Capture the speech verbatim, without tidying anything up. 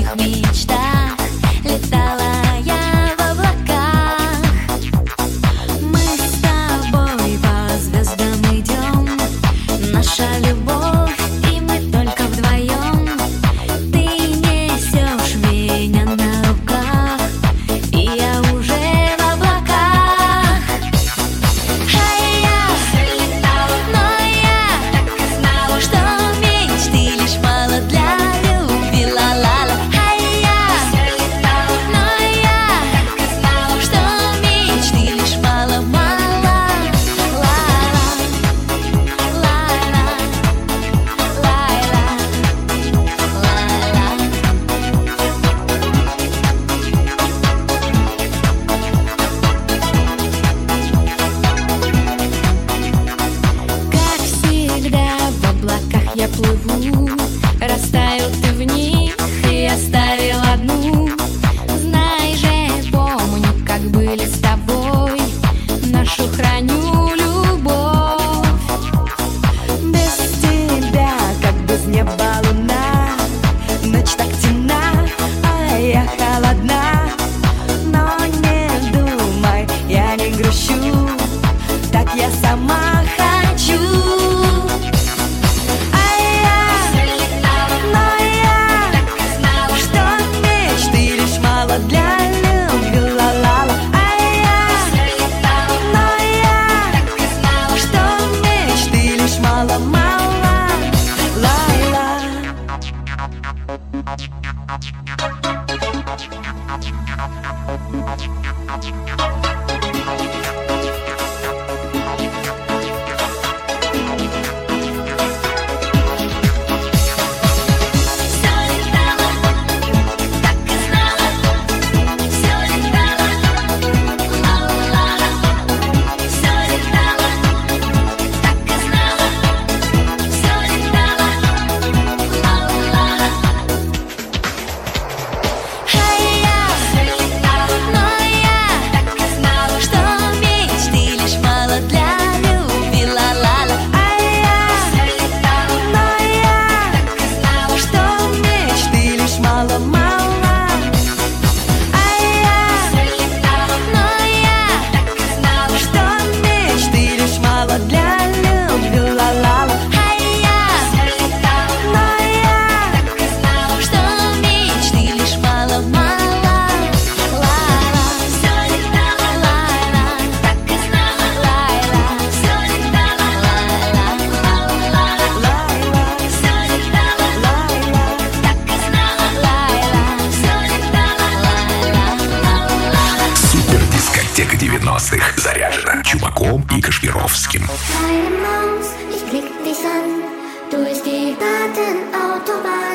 своих мечтах летала я в облаках. Мы с тобой по звездам идем, наша любовь, и мы только вдвоем. Ты несешь меня на руках, и я уже в облаках. Ай-я, но я так и знала, что мечты лишь мало для любви, ла-ла-ла. Ай-я, но я так и знала, что мечты лишь мало-мало, ла-ла, ла-ла, ла-ла, ла-ла. Как всегда в облаках я плыву, растаял ты в них и оставил одну. Знай же, помню, как были с тобой, нашу храню любовь. Без тебя, как без неба луна, ночь так темна, а я холодна. Но не думай, я не грущу, так я сама хочу. Ай-я, но я так и знала, что мечты лишь мало для любви, ла-ла-ла. Ай-я, но я так и знала, что мечты лишь мало-мало, ла-ла. девяностых заряжена Чумаком и Кашпировским. Diamonds,